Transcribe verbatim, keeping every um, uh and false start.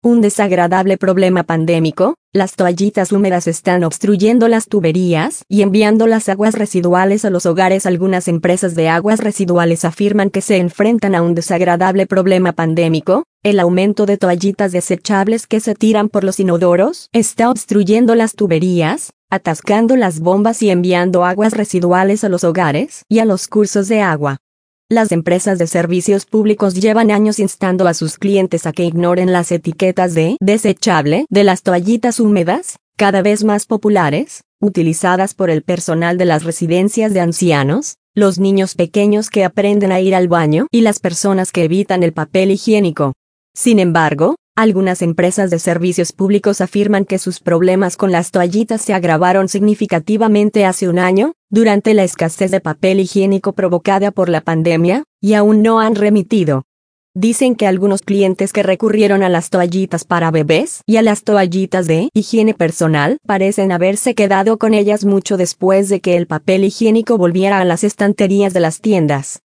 Un desagradable problema pandémico, las toallitas húmedas están obstruyendo las tuberías y enviando las aguas residuales a los hogares. Algunas empresas de aguas residuales afirman que se enfrentan a un desagradable problema pandémico. El aumento de toallitas desechables que se tiran por los inodoros está obstruyendo las tuberías, atascando las bombas y enviando aguas residuales a los hogares y a los cursos de agua. Las empresas de servicios públicos llevan años instando a sus clientes a que ignoren las etiquetas de desechable de las toallitas húmedas, cada vez más populares, utilizadas por el personal de las residencias de ancianos, los niños pequeños que aprenden a ir al baño y las personas que evitan el papel higiénico. Sin embargo, algunas empresas de servicios públicos afirman que sus problemas con las toallitas se agravaron significativamente hace un año, durante la escasez de papel higiénico provocada por la pandemia, y aún no han remitido. Dicen que algunos clientes que recurrieron a las toallitas para bebés y a las toallitas de higiene personal parecen haberse quedado con ellas mucho después de que el papel higiénico volviera a las estanterías de las tiendas.